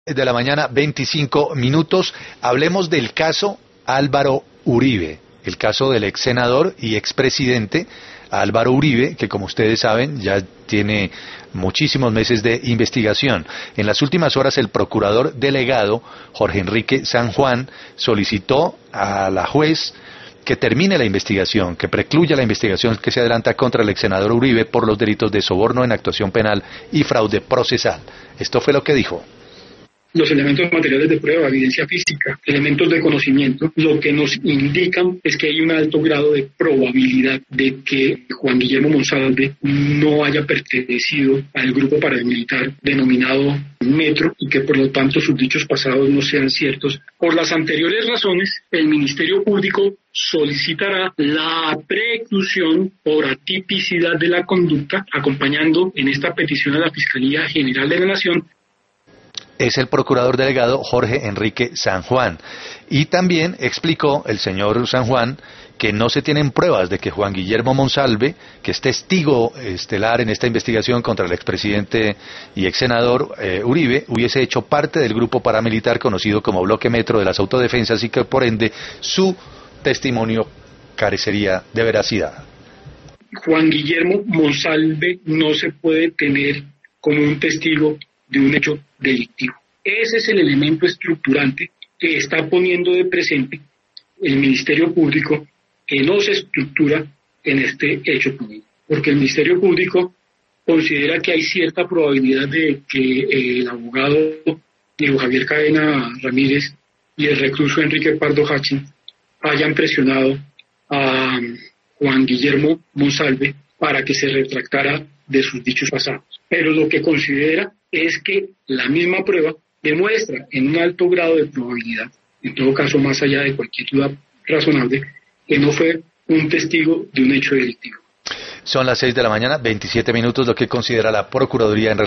De la mañana, 25 minutos. Hablemos del caso Álvaro Uribe, el caso del ex senador y expresidente Álvaro Uribe, que como ustedes saben ya tiene muchísimos meses de investigación. En las últimas horas el procurador delegado Jorge Enrique San Juan solicitó a la juez que termine la investigación, que precluya la investigación que se adelanta contra el ex senador Uribe por los delitos de soborno en actuación penal y fraude procesal. Esto fue lo que dijo. Los elementos materiales de prueba, evidencia física, elementos de conocimiento, lo que nos indican es que hay un alto grado de probabilidad de que Juan Guillermo Monsalve no haya pertenecido al grupo paramilitar denominado Metro y que por lo tanto sus dichos pasados no sean ciertos. Por las anteriores razones, el Ministerio Público solicitará la preclusión por atipicidad de la conducta, acompañando en esta petición a la Fiscalía General de la Nación. Es el procurador delegado Jorge Enrique San Juan. Y también explicó el señor San Juan que no se tienen pruebas de que Juan Guillermo Monsalve, que es testigo estelar en esta investigación contra el expresidente y ex senador Uribe, hubiese hecho parte del grupo paramilitar conocido como Bloque Metro de las Autodefensas y que por ende su testimonio carecería de veracidad. Juan Guillermo Monsalve no se puede tener como un testigo de un hecho delictivo. Ese es el elemento estructurante que está poniendo de presente el Ministerio Público, que no se estructura en este hecho público, porque el Ministerio Público considera que hay cierta probabilidad de que el abogado Diego Javier Cadena Ramírez y el recluso Enrique Pardo Hachin hayan presionado a Juan Guillermo Monsalve para que se retractara de sus dichos pasados. Pero lo que considera es que la misma prueba demuestra en un alto grado de probabilidad, en todo caso más allá de cualquier duda razonable, que no fue un testigo de un hecho delictivo. Son las 6 de la mañana, 27 minutos, lo que considera la Procuraduría en relación